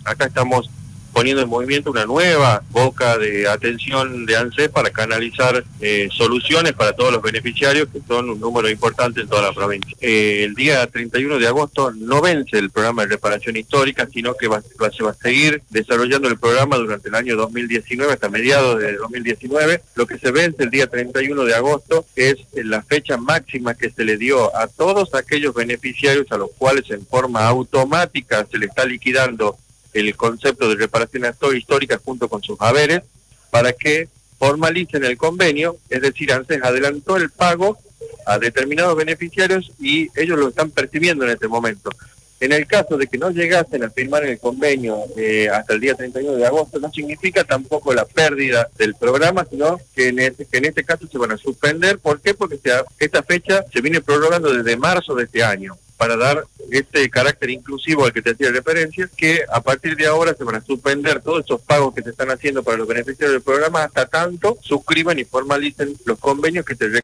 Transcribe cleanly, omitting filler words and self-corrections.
acá estamos poniendo en movimiento una nueva boca de atención de ANSES para canalizar soluciones para todos los beneficiarios, que son un número importante en toda la provincia. El día 31 de agosto no vence el programa de reparación histórica, sino que se va a seguir desarrollando el programa durante el año 2019, hasta mediados de 2019. Lo que se vence el día 31 de agosto es la fecha máxima que se le dio a todos aquellos beneficiarios a los cuales en forma automática se le está liquidando el concepto de reparación histórica junto con sus haberes, para que formalicen el convenio. Es decir, ANSES adelantó el pago a determinados beneficiarios y ellos lo están percibiendo en este momento. En el caso de que no llegasen a firmar el convenio hasta el día 31 de agosto, no significa tampoco la pérdida del programa, sino que en este caso se van a suspender. ¿Por qué? Porque esta fecha se viene prorrogando desde marzo de este año, para dar este carácter inclusivo al que te hacía referencia, que a partir de ahora se van a suspender todos esos pagos que se están haciendo para los beneficiarios del programa hasta tanto suscriban y formalicen los convenios que te